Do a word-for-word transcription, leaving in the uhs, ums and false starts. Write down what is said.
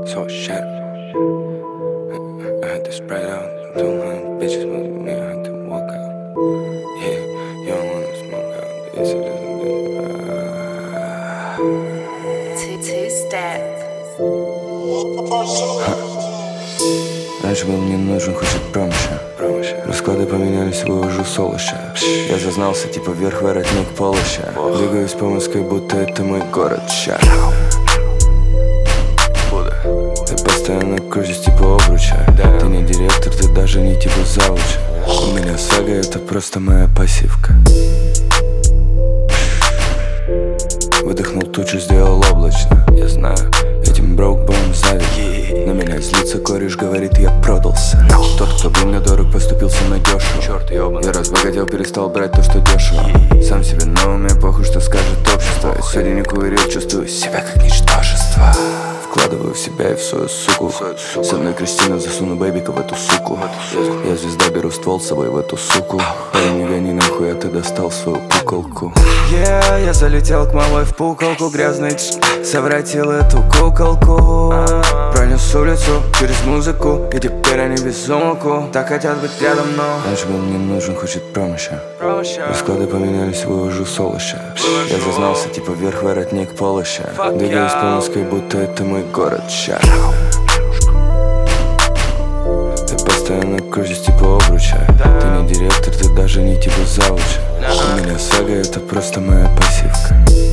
So shattered. I had to spread out. two hundred bitches with me, I had to walk out. Yeah, you don't wanna smoke out. This is Two-step. Раньше был мне нужен хоть промыша. Расклады поменялись, вы уже солоша. Я зазнался, типа вверх воротник полоща. Двигаюсь по Москве, будто это мой город. Ща. Ты постоянно крутишь типа обруча. Ты не директор, ты даже не типа завуча. У меня сага, это просто моя пассивка. Выдохнул тучу, сделал облачно. Я знаю, этим броукбоем завид. На меня злится кореш, говорит, я продался. Тот, кто был мне дорог, поступился на дешево. Я разбогател, перестал брать то, что дешево. Сам себе на уме, похуй, что скажет общество. Я сегодня не курил, чувствую себя как ничтожество. Вкладываю в себя и в свою суку. С одной Кристины засуну бэйбика в эту суку. Я звезда, беру ствол с собой в эту суку. Парень, не гони нахуй, а ты достал свою пуколку. Yeah, я залетел к малой в пуколку. Грязный совратил эту куколку. Пронес улицу через музыку, и теперь они без умолку. Так хотят быть рядом, но раньше был мне нужен, хочет промыша. Расклады поменялись, вывожу солоща. Я зазнался, типа вверх воротник полоща. Двигаюсь по Москве, будто это мой город. Ща. Ты постоянно крутишь типа обруча. Ты не директор, ты даже не типа завуча. У меня сага, это просто моя пассивка.